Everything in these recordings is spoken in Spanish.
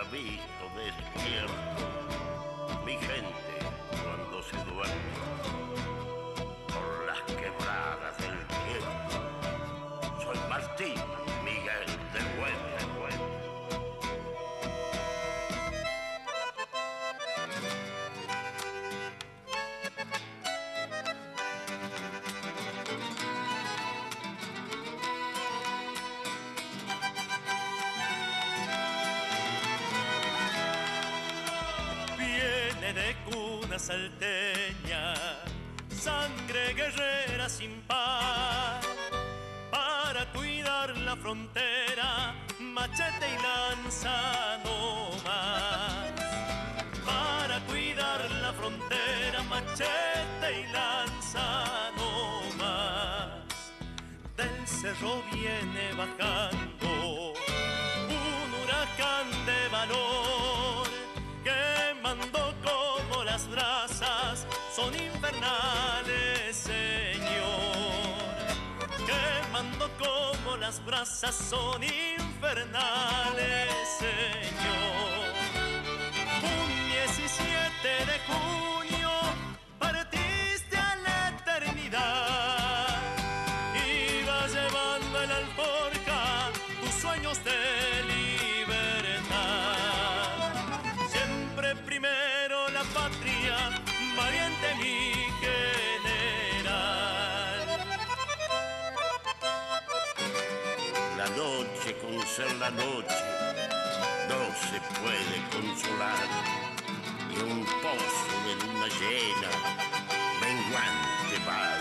ha visto despierto mi gente cuando se duerme por las quebradas del tiempo. Soy Martín Miguel de Güemes. Viene de cuna salteña, sangre guerrera sin par, para cuidar la frontera, machete y lanza no más. Para cuidar la frontera, machete y lanza no más. Del cerro viene bajando un huracán de valor, quemando como las brasas, son infernales, señor. Quemando como las brasas, son infernales, señor. Un 17 de junio partiste a la eternidad, ibas llevando en la alforja tus sueños de libertad. Siempre primero la patria, valiente mi general. La noche con ser la noche no se puede consolar, y un pozo de luna llena menguante va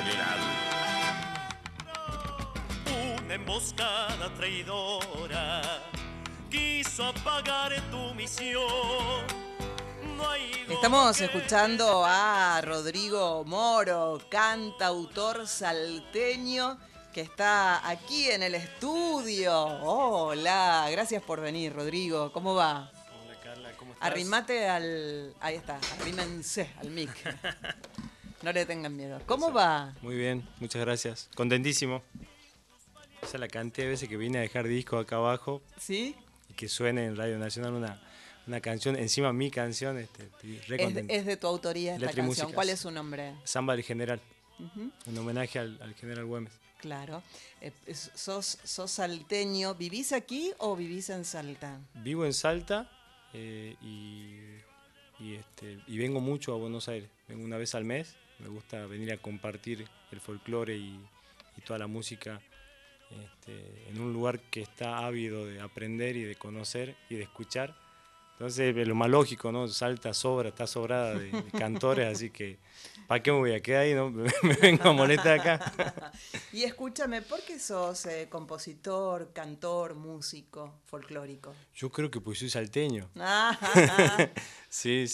el general. Una emboscada traidora quiso apagar tu misión. No hay Estamos escuchando a Rodrigo Moro, cantautor salteño, que está aquí en el estudio. Hola, gracias por venir, Rodrigo. ¿Cómo va? Hola Carla, ¿cómo estás? Arrimate al... Ahí está, arrímense al mic. No le tengan miedo. ¿Cómo va? Muy bien, muchas gracias. Contentísimo. Esa es la cantidad de veces que vine a dejar disco acá abajo ¿Sí? y que suene en Radio Nacional una canción, encima mi canción, estoy re contento. Es de tu autoría esta Letra y canción. música. ¿Cuál es su nombre? Samba del General, un homenaje al General Güemes. Claro. ¿Sos salteño? ¿Vivís aquí o vivís en Salta? Vivo en Salta y vengo mucho a Buenos Aires. Vengo una vez al mes. Me gusta venir a compartir el folclore y toda la música en un lugar que está ávido de aprender y de conocer y de escuchar. Entonces, lo más lógico, ¿no? Salta está sobrada de cantores, así que ¿para qué me voy a quedar ahí, no? Me vengo a molestar acá. Y escúchame, ¿por qué sos compositor, cantor, músico, folclórico? Yo creo que pues soy salteño. Sí,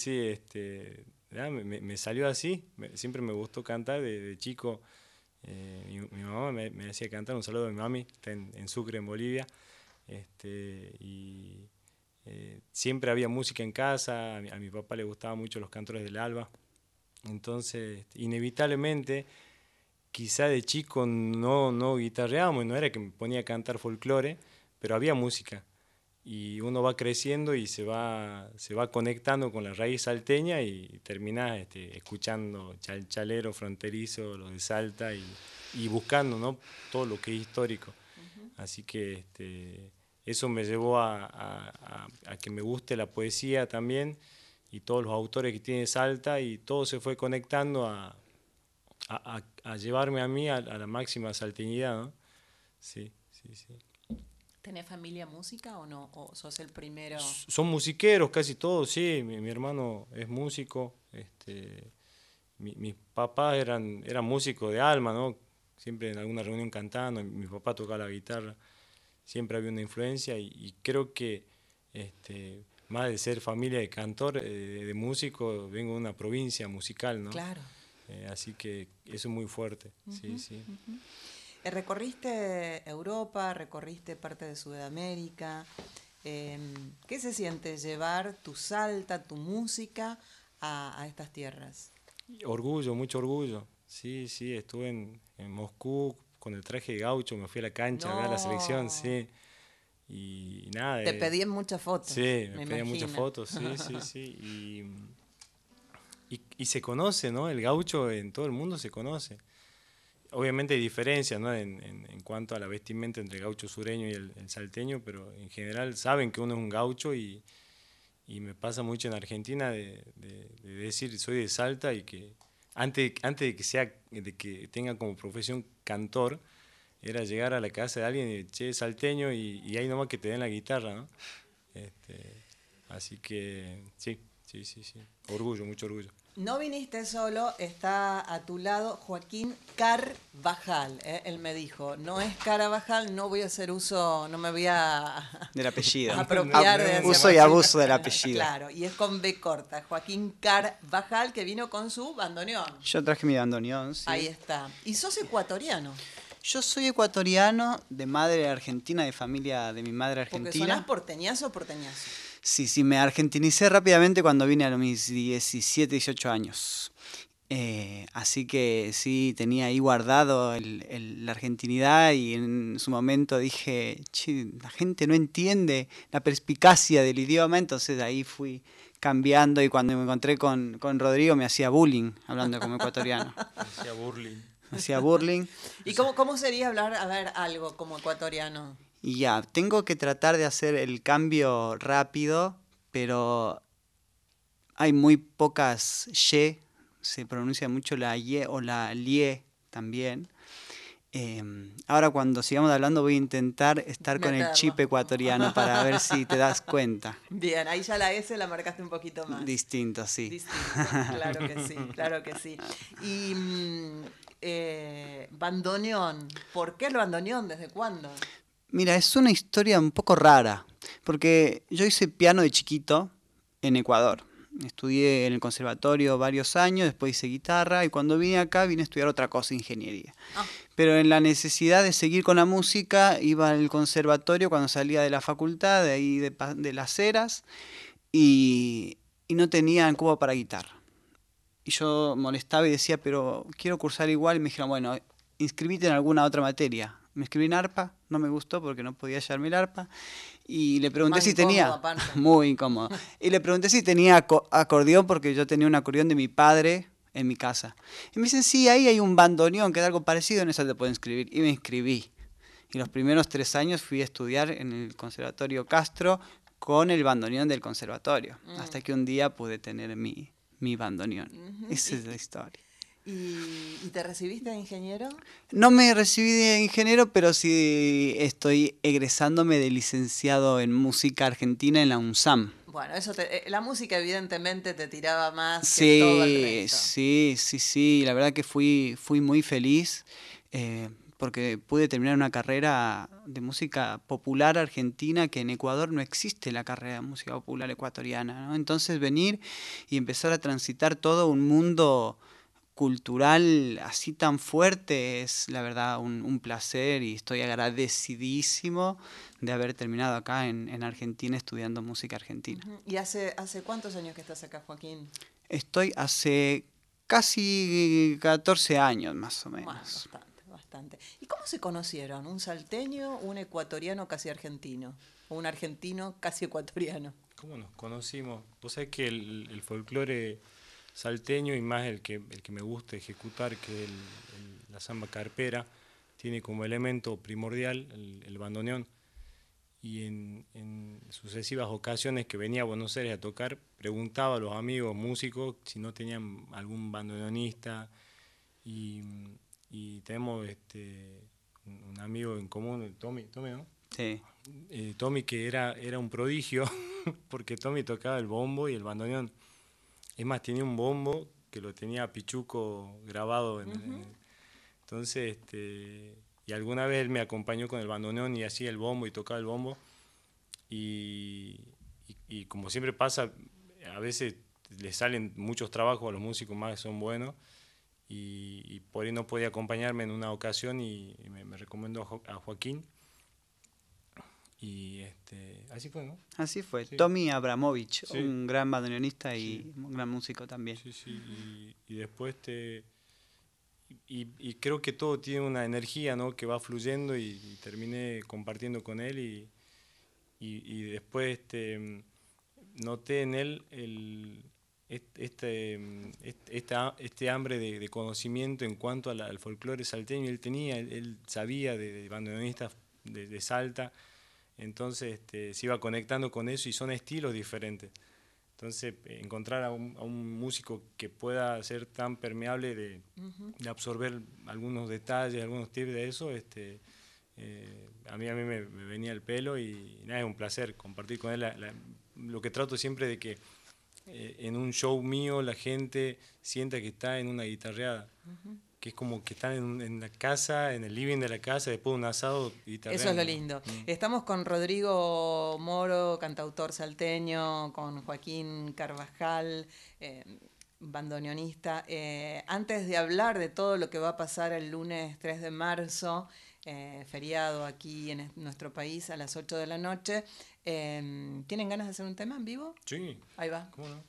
me salió así. Siempre me gustó cantar de chico. Mi mamá me hacía cantar. Un saludo a mi mami, está en Sucre, en Bolivia. Siempre había música en casa. A mi papá le gustaban mucho los cantores del Alba. Entonces, inevitablemente, quizá de chico no guitarreábamos, no era que me ponía a cantar folclore, pero había música. Y uno va creciendo y se va conectando con la raíz salteña y termina escuchando chalero, fronterizo, lo de Salta y buscando, ¿no? Todo lo que es histórico. Así que eso me llevó a que me guste la poesía también y todos los autores que tiene Salta, y todo se fue conectando a llevarme a mí a la máxima salteñidad, ¿no? Sí. ¿Tenés familia música o no? ¿O sos el primero? Son musiqueros casi todos, sí. Mi hermano es músico. Mis papás eran músicos de alma, ¿no? Siempre en alguna reunión cantando. Mi papá tocaba la guitarra. Siempre había una influencia y creo que más de ser familia de cantor, de músico, vengo de una provincia musical, ¿no? Claro. Así que eso es muy fuerte, sí. Recorriste Europa, recorriste parte de Sudamérica. ¿Qué se siente llevar tu Salta, tu música a estas tierras? Orgullo, mucho orgullo. Sí, estuve en Moscú con el traje de gaucho, me fui a la cancha a ver la selección, sí. y nada. Te pedían muchas fotos. Sí, me pedían muchas imagino. fotos, sí. Y se conoce, ¿no? El gaucho en todo el mundo se conoce. Obviamente hay diferencias, ¿no? En cuanto a la vestimenta entre el gaucho sureño y el salteño, pero en general saben que uno es un gaucho y me pasa mucho en Argentina de decir soy de Salta y que antes de que tenga como profesión cantor, era llegar a la casa de alguien y che, salteño y ahí nomás que te den la guitarra, ¿no? Así que sí. Orgullo, mucho orgullo. No viniste solo, está a tu lado Joaquín Carvajal. Él me dijo, no es Carabajal, no voy a hacer uso, no me voy a del apellido. apropiar de Uso y abuso del apellido. Claro, y es con B corta. Joaquín Carvajal, que vino con su bandoneón. Yo traje mi bandoneón, sí. Ahí está. Y sos ecuatoriano. Yo soy ecuatoriano, de madre argentina, de familia de mi madre Porque argentina. sonás porteñazo o porteñazo. Sí, me argentinicé rápidamente cuando vine a mis 17, 18 años. Así que sí, tenía ahí guardado la argentinidad y en su momento dije, che, la gente no entiende la perspicacia del idioma, entonces ahí fui cambiando y cuando me encontré con Rodrigo me hacía bullying hablando como ecuatoriano. Hacía burling. ¿Y cómo sería hablar, a ver, algo como ecuatoriano? Y ya, tengo que tratar de hacer el cambio rápido, pero hay muy pocas y, se pronuncia mucho la y o la lie también. Ahora cuando sigamos hablando voy a intentar estar con el chip ecuatoriano para ver si te das cuenta. Bien, ahí ya la S la marcaste un poquito más. Distinto, sí. Distinto, claro que sí. Y bandoneón, ¿por qué el bandoneón? ¿Desde cuándo? Mira, es una historia un poco rara, porque yo hice piano de chiquito en Ecuador. Estudié en el conservatorio varios años, después hice guitarra y cuando vine acá vine a estudiar otra cosa, ingeniería. Pero en la necesidad de seguir con la música iba al conservatorio cuando salía de la facultad, de ahí de Las Heras, y no tenían cubo para guitarra. Y yo molestaba y decía, pero quiero cursar igual, y me dijeron, bueno, inscribite en alguna otra materia. Me inscribí en arpa, no me gustó porque no podía llevarme el arpa. Y le pregunté si tenía... Muy incómodo. Y le pregunté si tenía acordeón porque yo tenía un acordeón de mi padre en mi casa. Y me dicen, sí, ahí hay un bandoneón que es algo parecido, en eso te puedo inscribir. Y me inscribí. Y los primeros 3 años fui a estudiar en el Conservatorio Castro con el bandoneón del conservatorio. Hasta que un día pude tener mi bandoneón. Esa es la historia. ¿Y te recibiste de ingeniero? No me recibí de ingeniero, pero sí estoy egresándome de licenciado en música argentina en la UNSAM. Bueno, la música evidentemente te tiraba más que todo el resto. Sí, la verdad que fui muy feliz porque pude terminar una carrera de música popular argentina, que en Ecuador no existe la carrera de música popular ecuatoriana, ¿no? Entonces venir y empezar a transitar todo un mundo cultural así tan fuerte es la verdad un placer y estoy agradecidísimo de haber terminado acá en Argentina estudiando música argentina. ¿Y hace cuántos años que estás acá, Joaquín? Estoy hace casi 14 años más o menos. Bueno, bastante. ¿Y cómo se conocieron? ¿Un salteño, un ecuatoriano casi argentino? ¿O un argentino casi ecuatoriano? ¿Cómo nos conocimos? Vos sabés que el folclore salteño y más el que me gusta ejecutar, que es la samba carpera, tiene como elemento primordial el bandoneón. Y en sucesivas ocasiones que venía a Buenos Aires a tocar, preguntaba a los amigos músicos si no tenían algún bandoneonista. Y tenemos un amigo en común, Tommy, ¿no? Sí. Tommy, que era un prodigio, porque Tommy tocaba el bombo y el bandoneón. Es más, tenía un bombo que lo tenía Pichuco grabado. Entonces, y alguna vez él me acompañó con el bandoneón y hacía el bombo y tocaba el bombo. Y como siempre pasa, a veces le salen muchos trabajos a los músicos más que son buenos. Y por ahí no podía acompañarme en una ocasión y me recomendó a Joaquín. Y así fue, ¿no? Así fue. Sí. Tommy Abramovich, sí. Un gran bandoneonista y un gran músico también. Sí. Y después y creo que todo tiene una energía, ¿no? Que va fluyendo y terminé compartiendo con él y después noté en él este hambre de conocimiento en cuanto al folclore salteño. Él sabía de bandoneonistas de Salta, entonces se iba conectando con eso, y son estilos diferentes. Entonces, encontrar a un músico que pueda ser tan permeable de absorber algunos detalles, algunos tips de eso, a mí me venía el pelo, y nada, es un placer compartir con él. Lo que trato siempre de que en un show mío la gente sienta que está en una guitarreada, que es como que están en la casa, en el living de la casa, después de un asado guitarreando. Eso es lo lindo. Estamos con Rodrigo Moro, cantautor salteño, con Joaquín Carvajal, bandoneonista. Antes de hablar de todo lo que va a pasar el lunes 3 de marzo, feriado aquí en nuestro país a las 8 de la noche, ¿tienen ganas de hacer un tema en vivo? Sí. Ahí va. ¿Cómo no?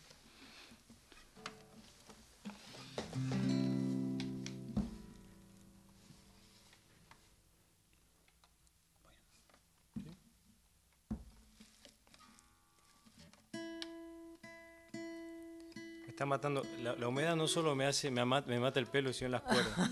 Me está matando. La humedad no solo me mata el pelo, sino las cuerdas.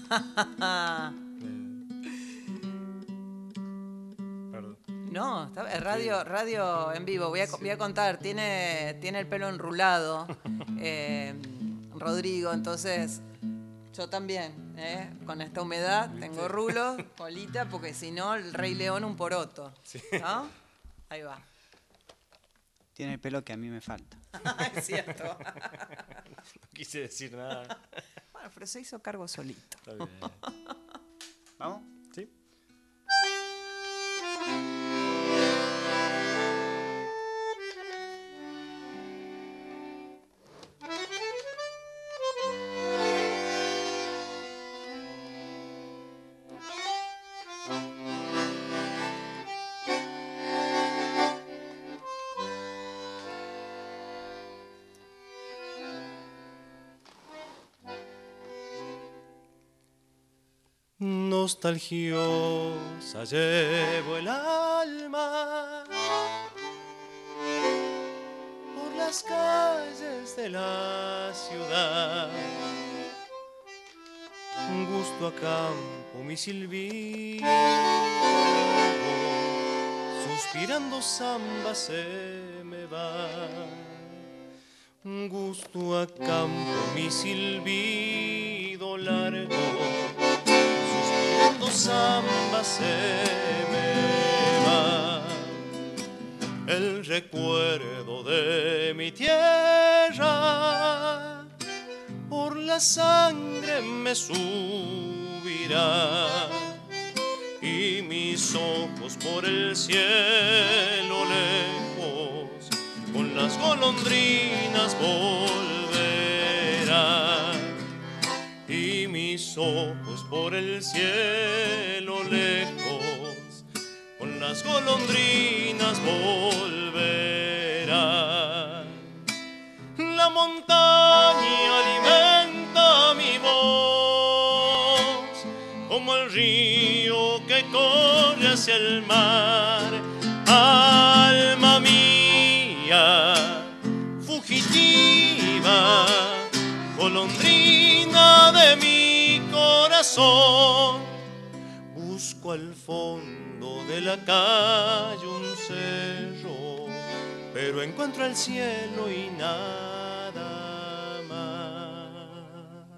Perdón. No, radio en vivo. Voy a contar. Tiene el pelo enrulado, Rodrigo. Entonces, yo también, con esta humedad, tengo rulos, colita, porque si no, el Rey León un poroto. Sí. ¿No? Ahí va. Tiene el pelo que a mí me falta. Es cierto. No quise decir nada. Bueno, pero se hizo cargo solito. Está bien. ¿Vamos? ¿Sí? Nostalgiosa llevo el alma por las calles de la ciudad. Un gusto a campo mi silbido, suspirando samba se me va. Un gusto a campo mi silbido largo, samba se me va. El recuerdo de mi tierra por la sangre me subirá, y mis ojos por el cielo lejos con las golondrinas volverán. Y mis ojos por el cielo lejos con las golondrinas volverán. La montaña alimenta mi voz como el río que corre hacia el mar. Alma mía, fugitiva, golondrina de mi corazón, busco al fondo de la calle un cerro, pero encuentro el cielo y nada más.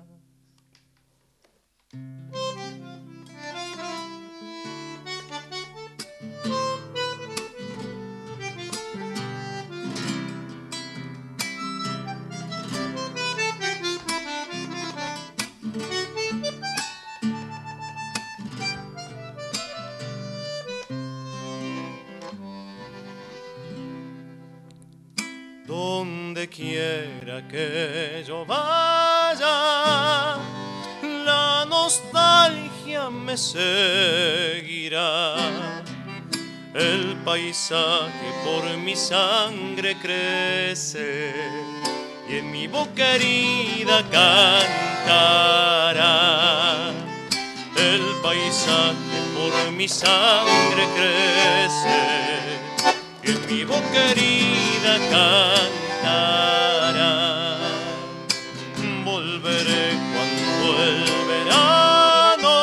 Donde quiera que yo vaya, la nostalgia me seguirá. El paisaje por mi sangre crece y en mi boca herida cantará. El paisaje por mi sangre crece y en mi voz querida cantará. Volveré cuando el verano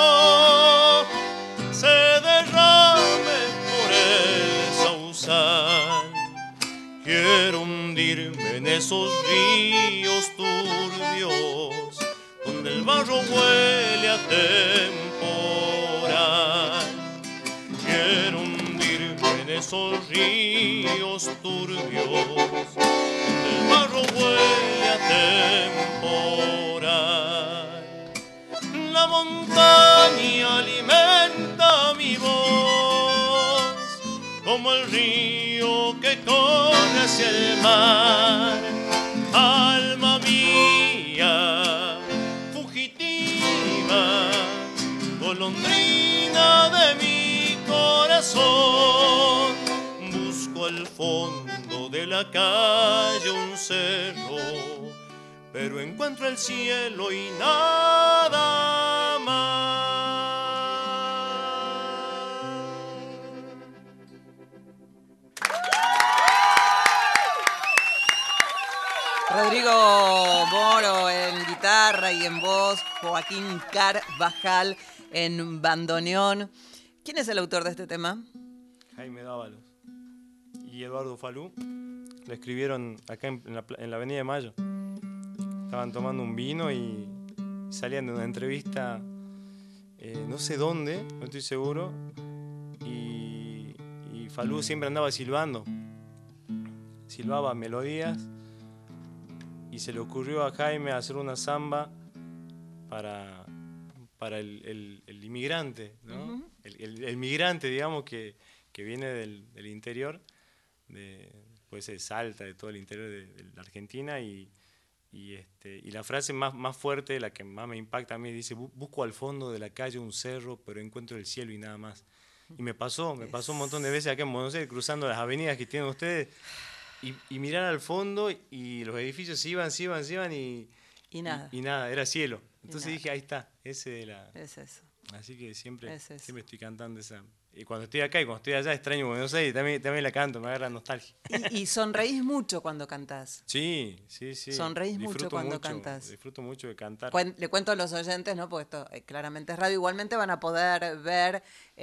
se derrame por el sausal. Quiero hundirme en esos ríos turbios donde el barro huele a temporal. Quiero hundirme en esos ríos turbios donde el barro huele a temporal. La montaña alimenta mi voz como el río que corre hacia el mar. Alma mía, fugitiva, golondrina de mi corazón, busco al fondo de la calle un cerro, pero encuentro el cielo y nada más. Rodrigo Moro en guitarra y en voz, Joaquín Carvajal en bandoneón. ¿Quién es el autor de este tema? Jaime Dávalos y Eduardo Falú. Lo escribieron acá en la Avenida de Mayo. Estaban tomando un vino y salían de una entrevista, no sé dónde, no estoy seguro, y Falú siempre andaba silbando. Silbaba melodías y se le ocurrió a Jaime hacer una samba para el inmigrante, ¿no? Uh-huh. El migrante, digamos, que viene del interior, puede ser de Salta, de todo el interior de la Argentina, y la frase más fuerte, la que más me impacta a mí, dice: busco al fondo de la calle un cerro, pero encuentro el cielo y nada más. Y me pasó un montón de veces acá en Buenos Aires, cruzando las avenidas que tienen ustedes, y mirar al fondo y los edificios se iban y nada, era cielo. Entonces dije, ahí está, es eso. Así que siempre estoy cantando esa. Y cuando estoy acá y cuando estoy allá extraño Buenos Aires, también la canto, me agarra nostalgia. ¿Y sonreís mucho cuando cantás? Sí. ¿Sonreís mucho cuando cantás? Disfruto mucho de cantar. Le cuento a los oyentes, ¿no? Porque esto claramente es radio. Igualmente van a poder ver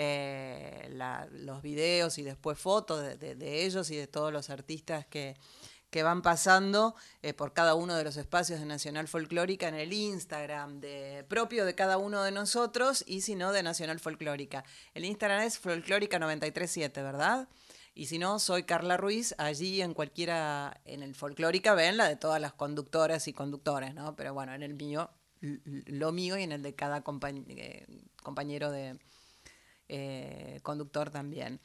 los videos y después fotos de ellos y de todos los artistas que van pasando por cada uno de los espacios de Nacional Folclórica en el Instagram propio de cada uno de nosotros, y si no, de Nacional Folclórica. El Instagram es folclórica937, ¿verdad? Y si no, soy Carla Ruiz. Allí en el Folclórica ven la de todas las conductoras y conductores, ¿no? Pero bueno, en el mío, lo mío, y en el de cada compañero de conductor también.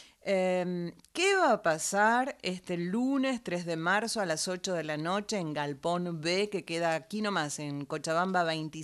¿Qué va a pasar este lunes 3 de marzo a las 8 de la noche en Galpón B, que queda aquí nomás, en Cochabamba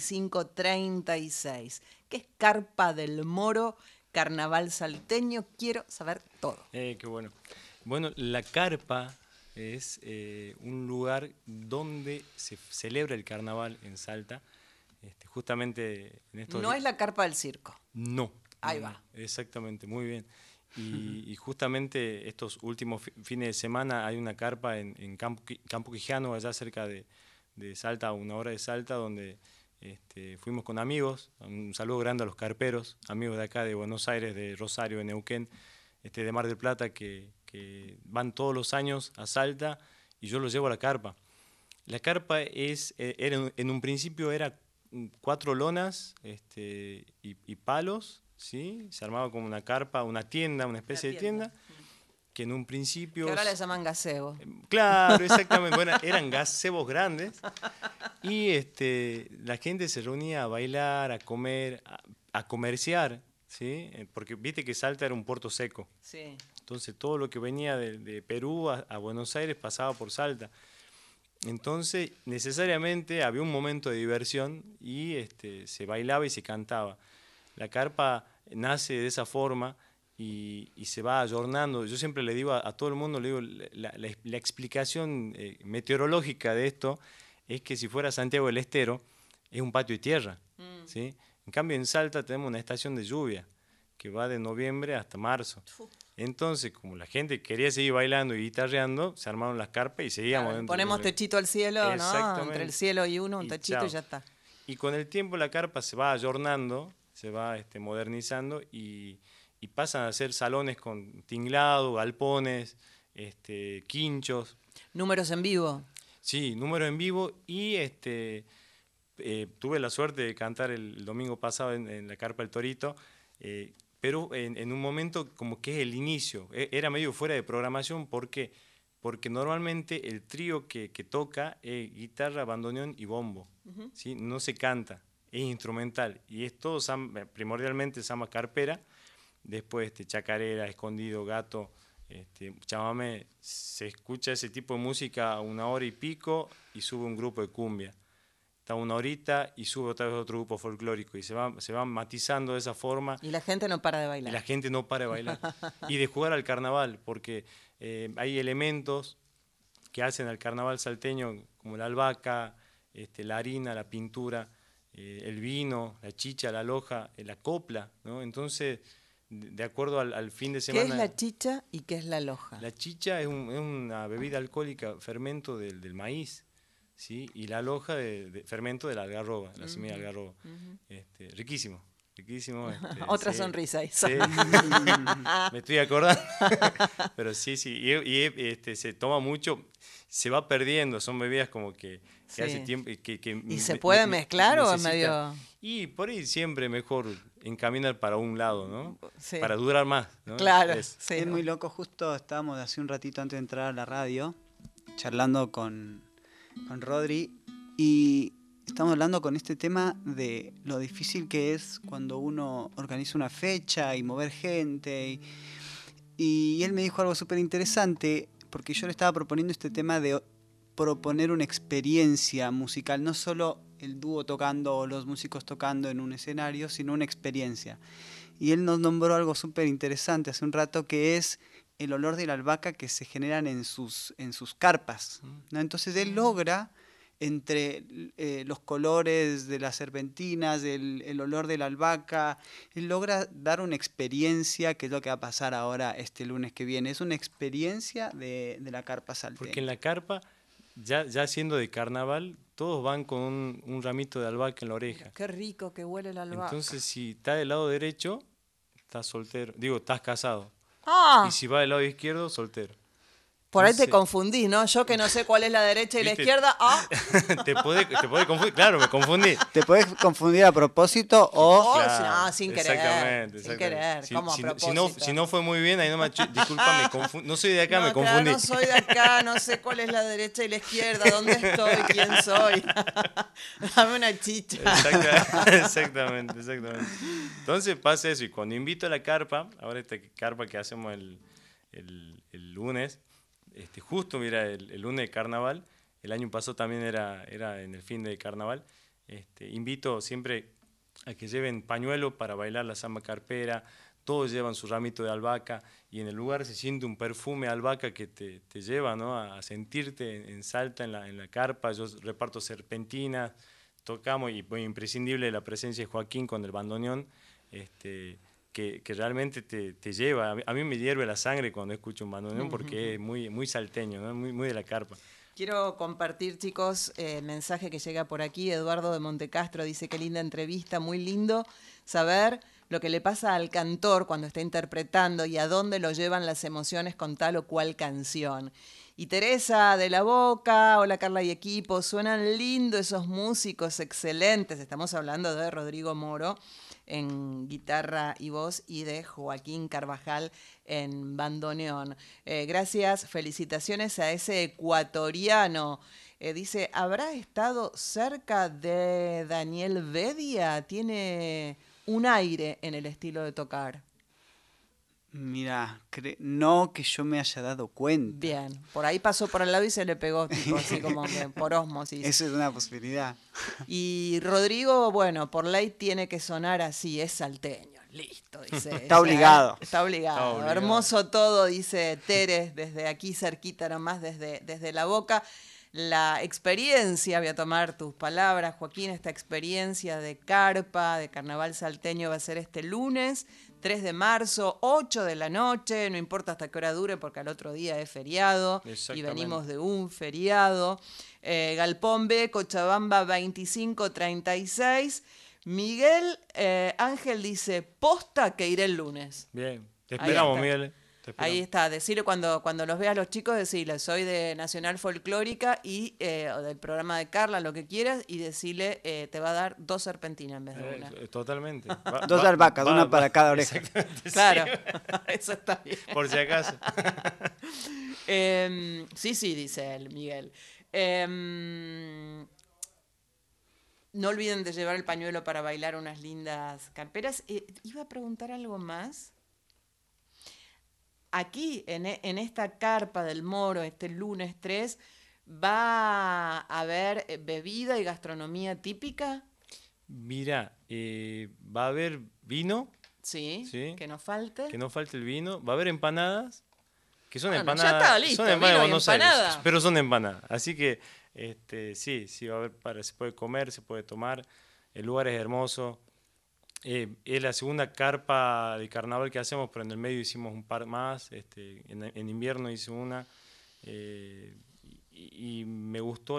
2536? ¿Qué es Carpa del Moro, Carnaval Salteño? Quiero saber todo. Qué bueno. Bueno, la carpa es un lugar donde se celebra el carnaval en Salta. Justamente en estos No es la carpa del circo. No. Ahí va. Exactamente, muy bien. Y justamente estos últimos fines de semana hay una carpa en Campo Quijano, allá cerca de Salta, a 1 hora de Salta, donde fuimos con amigos. Un saludo grande a los carperos, amigos de acá de Buenos Aires, de Rosario, de Neuquén, de Mar del Plata, que van todos los años a Salta, y yo los llevo a la carpa. La carpa en un principio era 4 lonas y palos. ¿Sí? Se armaba como una carpa, una tienda, una especie de tienda, que en un principio... Que ahora le llaman gazebo. Claro, exactamente. Bueno, eran gazebos grandes, y la gente se reunía a bailar, a comer, a comerciar, ¿sí? Porque viste que Salta era un puerto seco. Sí. Entonces todo lo que venía de Perú a Buenos Aires pasaba por Salta. Entonces necesariamente había un momento de diversión y se bailaba y se cantaba. La carpa nace de esa forma y se va ayornando. Yo siempre le digo a todo el mundo, le digo, la explicación meteorológica de esto es que si fuera Santiago del Estero, es un patio de tierra, ¿sí? En cambio, en Salta tenemos una estación de lluvia que va de noviembre hasta marzo. Entonces, como la gente quería seguir bailando y guitarreando, se armaron las carpas y seguíamos Claro, dentro. ponemos techito al cielo, ¿no? Exactamente. Entre el cielo y uno, un Y techito chao. y ya está. Y con el tiempo la carpa se va ayornando, se va modernizando y pasan a ser salones con tinglado, galpones, quinchos. Números en vivo. Sí, número en vivo y tuve la suerte de cantar el domingo pasado en la Carpa del Torito, pero en un momento como que es el inicio, era medio fuera de programación, ¿por qué? Porque normalmente el trío que toca es guitarra, bandoneón y bombo, ¿sí? No se canta, es instrumental y es todo primordialmente samba carpera, después chacarera, escondido, gato, chamamé, se escucha ese tipo de música a 1 hora y pico y sube un grupo de cumbia. Está 1 horita y sube otra vez otro grupo folclórico y se va matizando de esa forma. Y la gente no para de Y bailar. la gente no para de bailar. Y de jugar al carnaval, porque hay elementos que hacen al carnaval salteño, como la albahaca, la harina, la pintura, el vino, la chicha, la loja, la copla, ¿no? Entonces, de acuerdo al fin de ¿Qué semana... es la chicha y qué es la loja? La chicha es una bebida alcohólica, fermento del maíz, ¿sí? Y la loja de fermento de la algarroba, la semilla de algarroba. Riquísimo, riquísimo. Otra sí, sonrisa hizo. sí. Me estoy acordando. Pero sí, se toma mucho, se va perdiendo, son bebidas como que Sí. hace tiempo... ¿Y se puede mezclar o es medio...? Y por ahí siempre mejor encaminar para un lado, ¿no? Sí. Para durar más, ¿no? Claro, Es- sí. Es muy loco, justo estábamos hace un ratito antes de entrar a la radio, charlando con Rodri, y estamos hablando con este tema de lo difícil que es cuando uno organiza una fecha y mover gente, y él me dijo algo súper interesante, porque yo le estaba proponiendo este tema de proponer una experiencia musical, no solo el dúo tocando o los músicos tocando en un escenario, sino una experiencia. Y él nos nombró algo súper interesante hace un rato, que es el olor de la albahaca que se generan en sus carpas, ¿no? Entonces él logra, entre los colores de las serpentinas, el olor de la albahaca, él logra dar una experiencia, que es lo que va a pasar ahora este lunes que viene. Es una experiencia de la carpa salteña. Porque en la carpa, ya siendo de carnaval, todos van con un ramito de albahaca en la oreja. Qué rico que huele la albahaca. Entonces, si está del lado derecho, estás soltero. Digo, estás casado. Ah, Y si va del lado izquierdo, soltero. por ahí te entonces- confundís, ¿no? Yo que no sé cuál es la derecha y la ¿Viste? izquierda. Ah, te podés confundir. Claro, me confundí. Te puedes confundir a propósito o... Claro, no, sin querer. Exactamente, Sin exactamente. querer, ¿cómo a Si propósito? no fue muy bien, ahí no me disculpa, no soy de acá, no, me confundí. Claro, no soy de acá, no sé cuál es la derecha y la izquierda, dónde estoy, quién soy. Dame una chicha. Exactamente. Entonces pasa eso, y cuando invito a la carpa, ahora esta carpa que hacemos el lunes, justo mira, el lunes de carnaval, el año pasado también era en el fin de carnaval, invito siempre a que lleven pañuelo para bailar la samba carpera, todos llevan su ramito de albahaca y en el lugar se siente un perfume de albahaca que te lleva, ¿no?, a sentirte en Salta, en la carpa. Yo reparto serpentinas, tocamos, y pues, imprescindible la presencia de Joaquín con el bandoneón, que realmente te lleva. A mí me hierve la sangre cuando escucho un bandoneón porque es muy salteño, ¿no? muy de la carpa. Quiero compartir, chicos, el mensaje que llega por aquí. Eduardo de Montecastro dice: qué linda entrevista, muy lindo saber lo que le pasa al cantor cuando está interpretando y a dónde lo llevan las emociones con tal o cual canción. Y Teresa de la Boca, hola Carla y equipo, suenan lindo esos músicos excelentes. Estamos hablando de Rodrigo Moro en guitarra y voz y de Joaquín Carvajal en bandoneón. Gracias, felicitaciones a ese ecuatoriano. Dice, ¿habrá estado cerca de Daniel Bedia? Tiene un aire en el estilo de tocar. Mira, no que yo me haya dado cuenta. Bien, por ahí pasó por al lado y se le pegó, tipo así como que por ósmosis. Eso es una posibilidad. Y Rodrigo, bueno, por ley tiene que sonar así, es salteño, listo, dice ella. Está obligado. Está obligado. Hermoso todo, dice Tere, desde aquí cerquita nomás, desde la Boca. La experiencia, voy a tomar tus palabras, Joaquín, esta experiencia de carpa, de carnaval salteño va a ser este lunes 3 de marzo, 8 de la noche, no importa hasta qué hora dure porque al otro día es feriado y venimos de un feriado. Galpón B, Cochabamba 2536. Miguel Ángel dice, posta que iré el lunes. Bien, te esperamos, Miguel. Ahí está, decirle cuando los veas los chicos, decirle, soy de Nacional Folclórica y o del programa de Carla, lo que quieras, y decirle, te va a dar 2 serpentinas en vez de una. Totalmente. 2 albahacas, una para cada oreja. Claro, eso está bien. Por si acaso. Sí, dice él, Miguel. No olviden de llevar el pañuelo para bailar unas lindas camperas. Iba a preguntar algo más. Aquí, en esta carpa del Moro, este lunes 3, ¿va a haber bebida y gastronomía típica? Mira, va a haber vino. Sí, que no falte. Que no falte el vino. Va a haber empanadas. Que son empanadas. Ya está listo, son empanadas de Buenos Aires, empanada. pero son empanadas. Así que sí, va a haber, se puede comer, se puede tomar. El lugar es hermoso. Es la segunda carpa de carnaval que hacemos, pero en el medio hicimos un par más. En invierno hice una. Y me gustó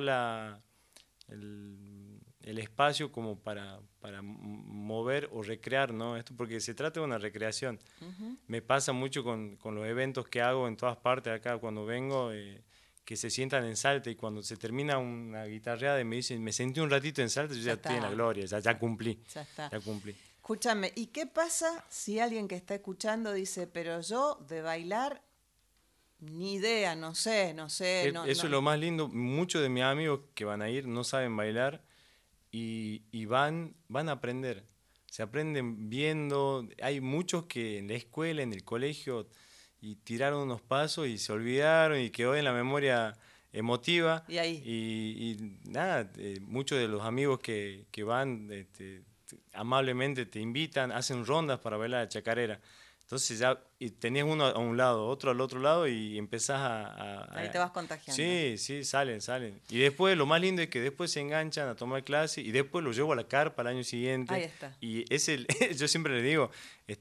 el espacio como para mover o recrear, ¿no? Esto porque se trata de una recreación. Uh-huh. Me pasa mucho con los eventos que hago en todas partes acá cuando vengo, que se sientan en Salta y cuando se termina una guitarreada y me dicen, me sentí un ratito en Salta, yo ya estoy en la gloria, ya cumplí. Ya cumplí. Escúchame, ¿y qué pasa si alguien que está escuchando dice, pero yo de bailar ni idea, no sé? Eso es lo más lindo. Muchos de mis amigos que van a ir no saben bailar y van a aprender. Se aprenden viendo. Hay muchos que en la escuela, en el colegio, y tiraron unos pasos y se olvidaron y quedó en la memoria emotiva. Y ahí. Y nada, muchos de los amigos que van amablemente te invitan, hacen rondas para bailar la chacarera. Entonces ya tenés uno a un lado, otro al otro lado y empezás ahí te vas contagiando. Sí, salen. Y después lo más lindo es que después se enganchan a tomar clase y después lo llevo a la carpa al año siguiente. Ahí está. Y yo siempre le digo,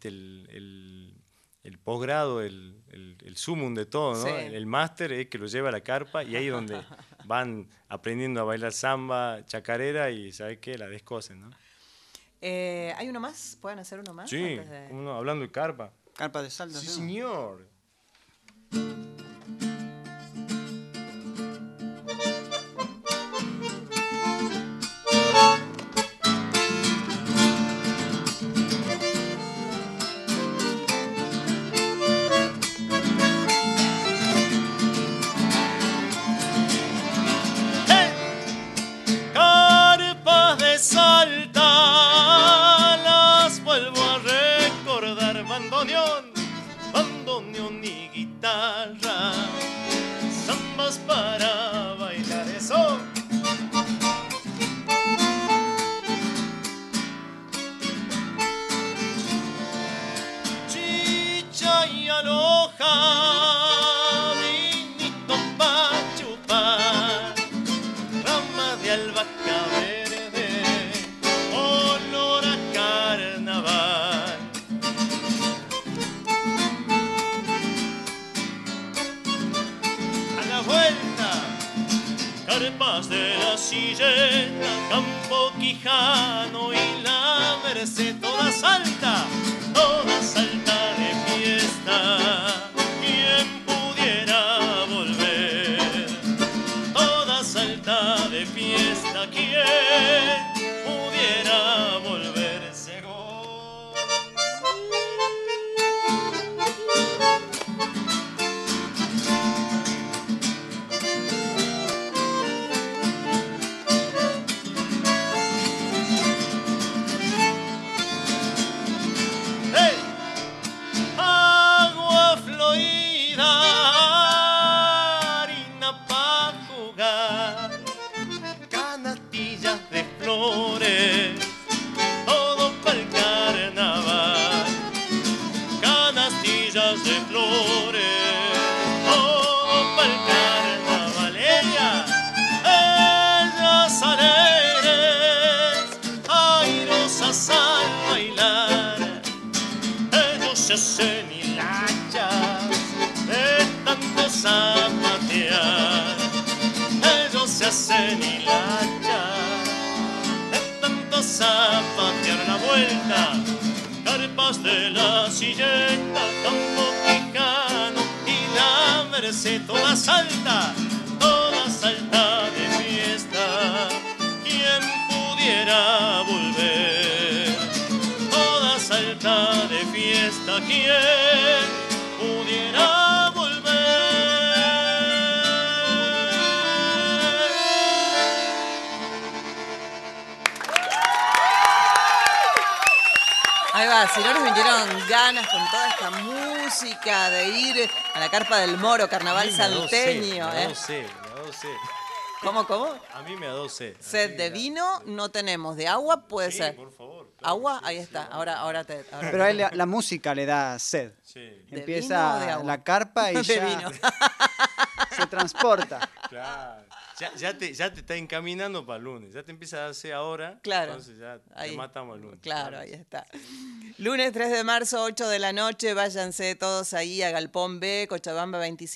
el posgrado, el sumum de todo, ¿no? Sí. El máster es que lo lleva a la carpa y ahí es donde van aprendiendo a bailar samba, chacarera y ¿sabes qué? La descosen, ¿no? ¿Hay uno más? ¿Pueden hacer uno más? Sí, hablando de carpa. Carpa de Salta. Sí, señor. Carpas de Salta, las vuelvo a recordar, bandoneón y guitarra, zambas para bailar eso. Chicha y aloja, vinito pa' chupar, rama de albahaca verde, olor a carnaval. A la vuelta, carpas de la Silleta, Campo Quijano y la Merced, toda Salta de fiesta. ¿Quién pudiera volver? Toda Salta de fiesta, ¿quién pudiera volverse? ¡Hey! Agua fluida, harina pa' jugar, canastillas de flores, vuelta. Carpas de la Silleta, Campo Quijano y la Merced, toda salta de fiesta. ¿Quién pudiera volver? Toda salta de fiesta, ¿quién pudiera volver? Ahí va, si no les vinieron ganas con toda esta música de ir a la Carpa del Moro, Carnaval salteño. Me ha dado sed. ¿Cómo? A mí me ha dado sed. Sed de vino no tenemos, de agua puede Sí, ser. por favor. Claro, ¿Agua? sí, Ahí sí. está, ahora Pero a él la música le da sed. Sí, ¿De vino o de Empieza agua? la carpa y De ya vino. se transporta. claro. Ya te está encaminando para el lunes. Ya te empieza a dar sed ahora. Claro. Entonces ya Ahí. te matamos el lunes. Claro, ahí está. Lunes 3 de marzo, 8 de la noche, váyanse todos ahí a Galpón B, Cochabamba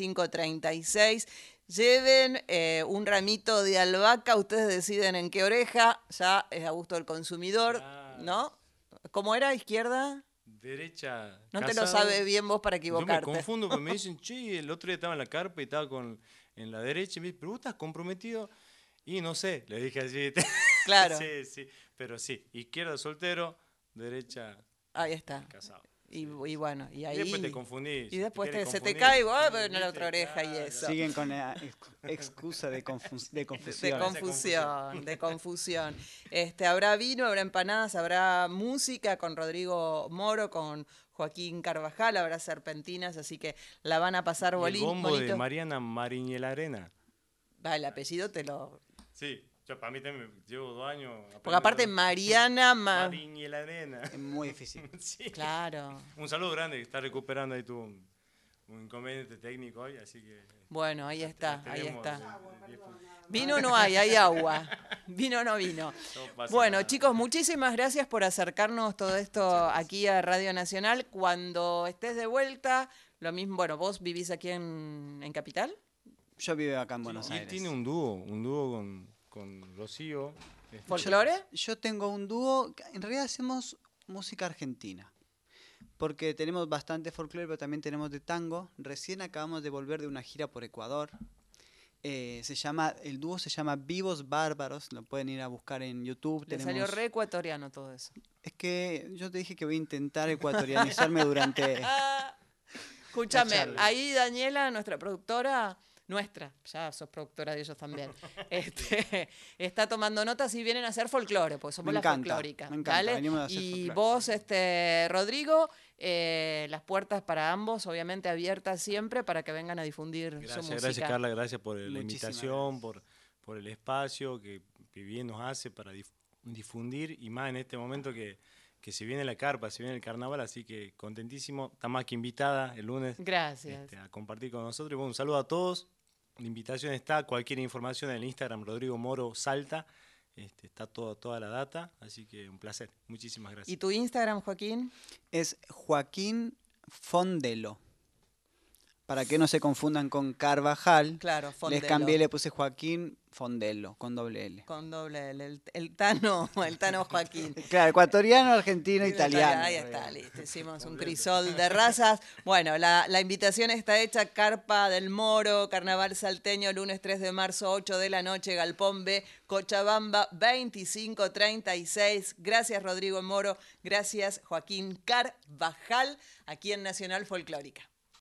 2536. Lleven un ramito de albahaca, ustedes deciden en qué oreja, ya es a gusto del consumidor, Claro. ¿no? ¿Cómo era? ¿Izquierda? Derecha. No te lo casado. sabes bien vos para Yo me equivocarte. confundo porque me dicen, che, el otro día estaba en la carpa y estaba en la derecha y me dicen, pero vos estás comprometido. Y no sé, le dije así. Claro. Sí, pero sí, izquierda soltero, derecha Ahí está. casado. Y bueno, y ahí... Y después te confundís. Y después querés se te confundir, cae, vos, ¿viste? en la otra oreja y eso. Siguen con la excusa de confusión. De confusión. Habrá vino, habrá empanadas, habrá música con Rodrigo Moro, con Joaquín Carvajal, habrá serpentinas, así que la van a pasar Y el bonito. bombo de Mariana Mariñelarena. Va, el apellido te lo... Sí, yo para mí también llevo 2 años. Porque aparte Mariana... Mariñelarena. Es muy difícil. Sí. Claro. Un saludo grande, que está recuperando ahí un inconveniente técnico hoy, así que... Bueno, ahí está, ahí tenemos está. de- Vino no hay agua. Vino no vino. No pasa Bueno, nada. chicos, muchísimas gracias por acercarnos todo esto aquí a Radio Nacional. Cuando estés de vuelta, lo mismo, bueno, vos vivís aquí en Capital. Yo vivo acá en Buenos Y él Aires. tiene un dúo con Rocío. ¿Folclore? Yo tengo un dúo, en realidad hacemos música argentina, porque tenemos bastante folclore, pero también tenemos de tango. Recién acabamos de volver de una gira por Ecuador. El dúo se llama Vivos Bárbaros, lo pueden ir a buscar en YouTube. Le salió re ecuatoriano todo eso. Es que yo te dije que voy a intentar ecuatorianizarme durante... Escúchame, La charla. ahí Daniela, nuestra productora, ya sos productora de ellos también, está tomando notas y vienen a hacer folclore, porque somos Me la encanta, folclórica. me encanta, ¿dale? venimos a hacer Y folclore. vos, Rodrigo, las puertas para ambos, obviamente abiertas siempre para que vengan a difundir su música. Gracias Carla, gracias por la Muchísimas invitación, gracias. por el espacio que bien nos hace para difundir, y más en este momento que se viene la carpa, se viene el carnaval, así que contentísimo, está más que invitada el lunes Gracias. a compartir con nosotros. Y bueno, un saludo a todos, la invitación está, cualquier información en el Instagram, Rodrigo Moro Salta, está toda la data, así que un placer, muchísimas gracias. ¿Y tu Instagram, Joaquín? Es Joaquín Fondelo. Para que no se confundan con Carvajal, Claro, Fondelo. les cambié, le puse Joaquín Fondelo, con doble L. Con doble L, el Tano Joaquín. Claro, ecuatoriano, argentino, italiano. Ahí está, listo. Hicimos un crisol de razas. Bueno, la invitación está hecha. Carpa del Moro, Carnaval Salteño, lunes 3 de marzo, 8 de la noche, Galpón B, Cochabamba 2536. Gracias, Rodrigo Moro. Gracias, Joaquín Carvajal, aquí en Nacional Folclórica.